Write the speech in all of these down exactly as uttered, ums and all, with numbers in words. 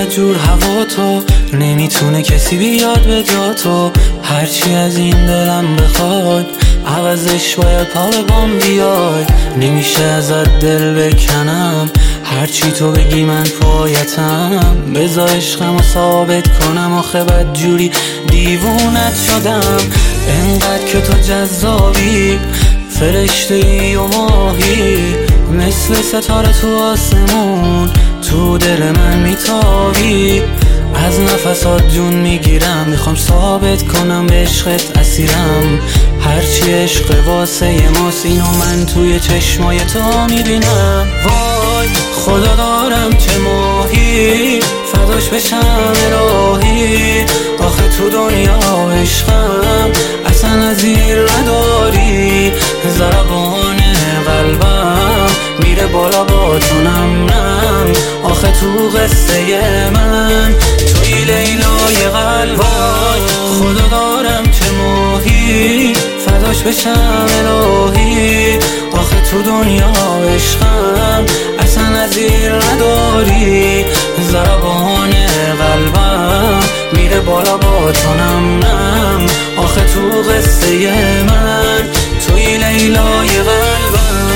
جور هوا تو، نمیتونه کسی بیاد به جا تو. هرچی از این دلم بخواد عوضش باید پا به پام بیای. نمیشه ازت دل بکنم، هرچی تو بگی من پایتم. بذار عشقمو ثابت کنم، آخه بد جوری دیوونت شدم. انقدر که تو جذابی، فرشته ای و ماهی، مثل ستاره تو آسمون تو دل من میتابی. از نفسات جون میگیرم، میخوام ثابت کنم به عشقت اسیرم. هرچی عشق واسه ماست اینو من توی چشمای تو میبینم. وای خدا دارم چه ماهی، فداش بشم الهی. آخه تو دنیا عشقم اصلا نظیر نداری. ضربان قلبم میره بالا با تو نم نم. آخه تو قصه من توی لیلای قلبم. خدا دارم چه ماهی، فداش بشم الهی. آخه تو دنیا عشقم اصلا نظیر نداری. ضربان قلبم میره بالا با تو نم نم. آخه تو قصه من توی لیلای قلبم.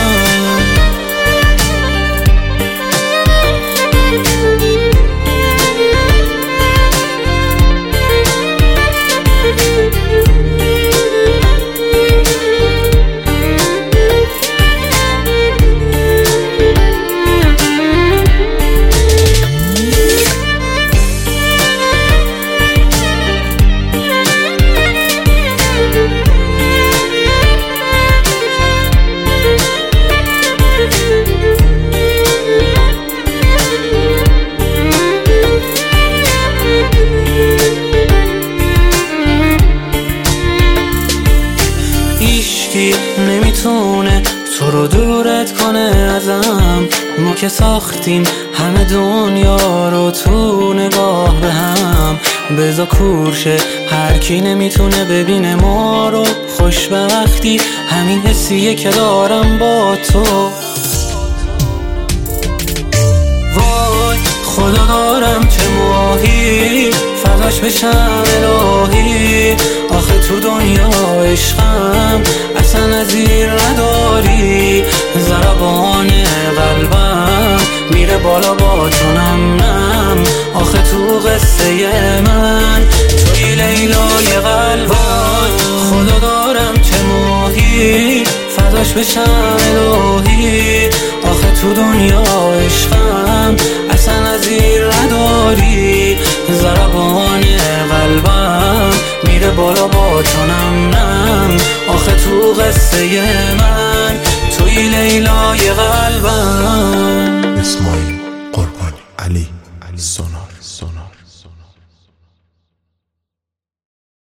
هیچکی نمیتونه تو رو دورت کنه ازم. ما که ساختیم همه دنیا رو تو نگاه به هم. بذار کورشه هر کی نمیتونه ببینه ما رو. خوشبختی همین حسیه که دارم با تو. وای خدا دارم چه ماهی، فداش بشم الهی. آخه تو دنیا عشقم اصلا نظیر نداری. ضربان قلبم میره بالا با تو نم نم. آخه تو قصه من توی لیلای قلبم. خدا دارم چه ماهی، فداش بشم الهی. آخه تو دنیا عشقم اصلا نظیر نداری. ضربان قلبم میره بالا با تو نم نم. آخه تو قصه من توی لیلای قلبم. اسماعیل قربانی علی سونار.